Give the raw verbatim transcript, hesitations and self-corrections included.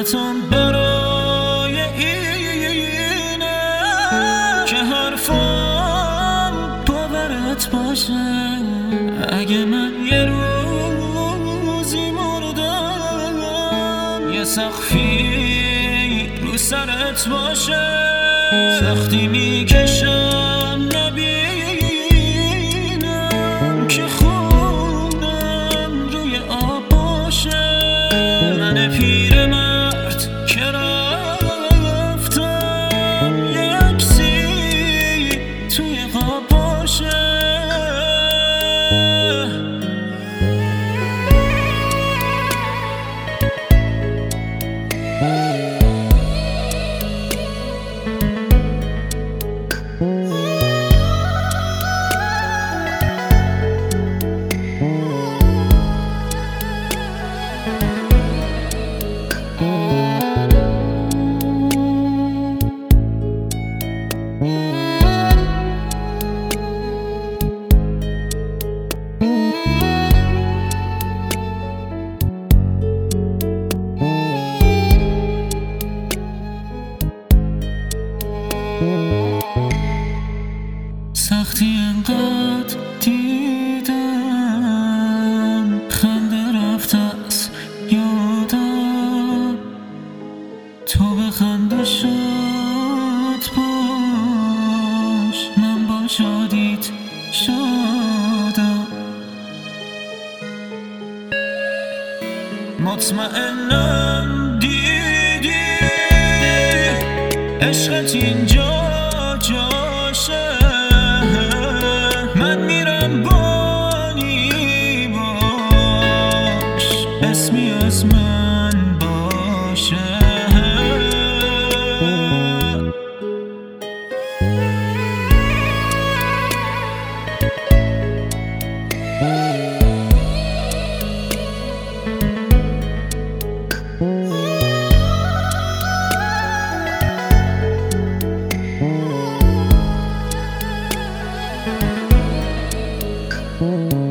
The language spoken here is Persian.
حیاتم برای اینه که حرفم باورت باشه. اگه من یه روزی مردم یه سقفی رو سرت باشه. سختی میکشم نبینم که خونم روی آب باشه. من پیرمرد که رفتم یه عکسی توی قاب باشه. سختی انقدر دیدم خنده رفت از یادم. تو بخند و شاد باش، من با شادیت شادم. مطمئنم دیدی عشقت اینجا جاشه. من میرم بانی باش، اسمی از من باشه. Mm-hmm.